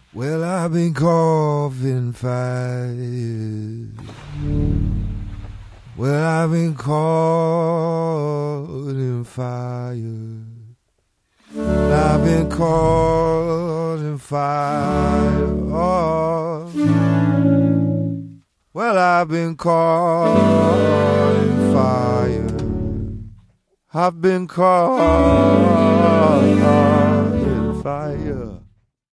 Well, I've been caught in fire. Well, I've been caught in fire. I've been caught in fire. Oh. Well, I've been caught in fire. I've been caught.